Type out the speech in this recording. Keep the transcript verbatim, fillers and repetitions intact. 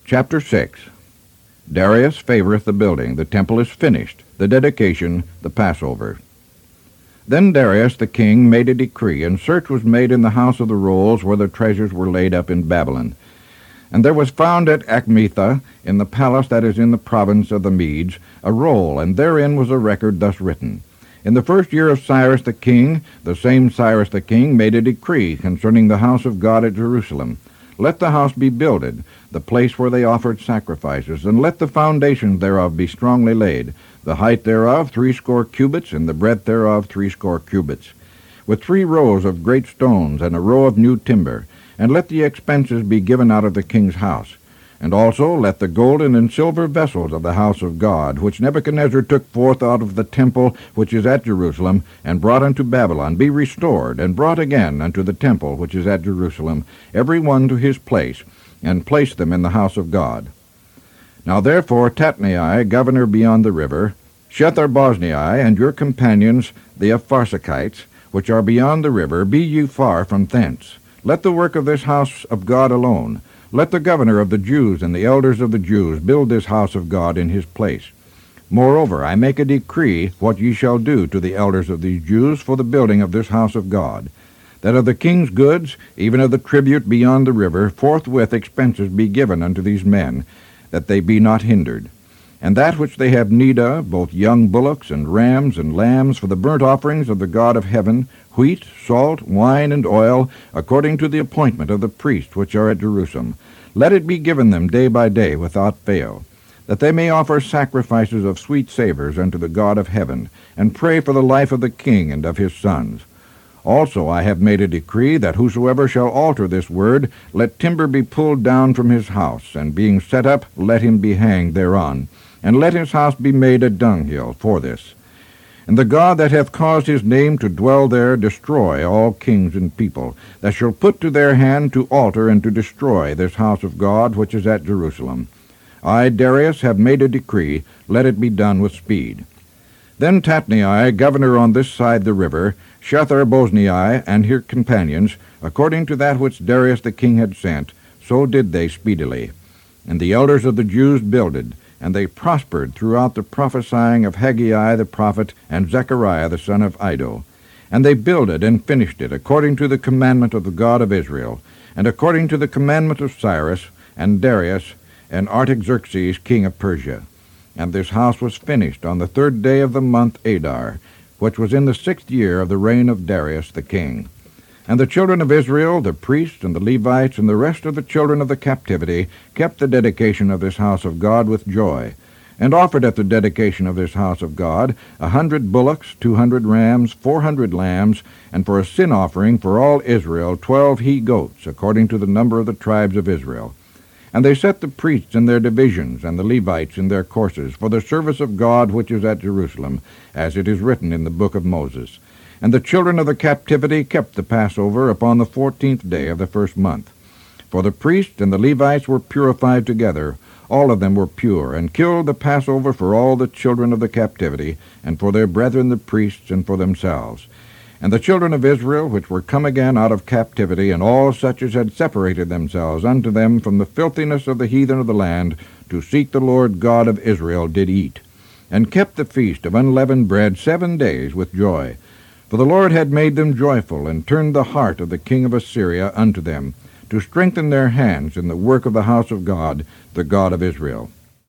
Chapter six. Darius favoreth the building. The temple is finished. The dedication, the Passover. Then Darius the king made a decree, and search was made in the house of the rolls where the treasures were laid up in Babylon. And there was found at Achmetha, in the palace that is in the province of the Medes, a roll, and therein was a record thus written. In the first year of Cyrus the king, the same Cyrus the king made a decree concerning the house of God at Jerusalem. Let the house be builded, the place where they offered sacrifices, and let the foundations thereof be strongly laid, the height thereof threescore cubits, and the breadth thereof threescore cubits, with three rows of great stones, and a row of new timber. And let the expenses be given out of the king's house. And also let the golden and silver vessels of the house of God, which Nebuchadnezzar took forth out of the temple which is at Jerusalem, and brought unto Babylon, be restored, and brought again unto the temple which is at Jerusalem, every one to his place, and place them in the house of God. Now therefore Tatnai, governor beyond the river, Shethar-boznai, and your companions, the Apharsachites, which are beyond the river, be ye far from thence. Let the work of this house of God alone. Let the governor of the Jews and the elders of the Jews build this house of God in his place. Moreover, I make a decree what ye shall do to the elders of these Jews for the building of this house of God, that of the king's goods, even of the tribute beyond the river, forthwith expenses be given unto these men, that they be not hindered. And that which they have need of, both young bullocks and rams and lambs, for the burnt offerings of the God of heaven, wheat, salt, wine, and oil, according to the appointment of the priests which are at Jerusalem, let it be given them day by day without fail, that they may offer sacrifices of sweet savors unto the God of heaven, and pray for the life of the king and of his sons. Also I have made a decree that whosoever shall alter this word, let timber be pulled down from his house, and being set up, let him be hanged thereon, and let his house be made a dunghill for this. And the God that hath caused his name to dwell there destroy all kings and people, that shall put to their hand to alter and to destroy this house of God which is at Jerusalem. I, Darius, have made a decree, let it be done with speed. Then Tatnai, governor on this side the river, Shethar-boznai, and his companions, according to that which Darius the king had sent, so did they speedily. And the elders of the Jews builded, and they prospered throughout the prophesying of Haggai the prophet and Zechariah the son of Iddo. And they builded and finished it according to the commandment of the God of Israel, and according to the commandment of Cyrus and Darius and Artaxerxes king of Persia. And this house was finished on the third day of the month Adar, which was in the sixth year of the reign of Darius the king. And the children of Israel, the priests and the Levites, and the rest of the children of the captivity, kept the dedication of this house of God with joy, and offered at the dedication of this house of God a hundred bullocks, two hundred rams, four hundred lambs, and for a sin offering for all Israel twelve he-goats, according to the number of the tribes of Israel. And they set the priests in their divisions, and the Levites in their courses, for the service of God which is at Jerusalem, as it is written in the book of Moses. And the children of the captivity kept the Passover upon the fourteenth day of the first month. For the priests and the Levites were purified together, all of them were pure, and killed the Passover for all the children of the captivity, and for their brethren the priests, and for themselves. And the children of Israel, which were come again out of captivity, and all such as had separated themselves unto them from the filthiness of the heathen of the land, to seek the Lord God of Israel, did eat, and kept the feast of unleavened bread seven days with joy. For the Lord had made them joyful, and turned the heart of the king of Assyria unto them, to strengthen their hands in the work of the house of God, the God of Israel.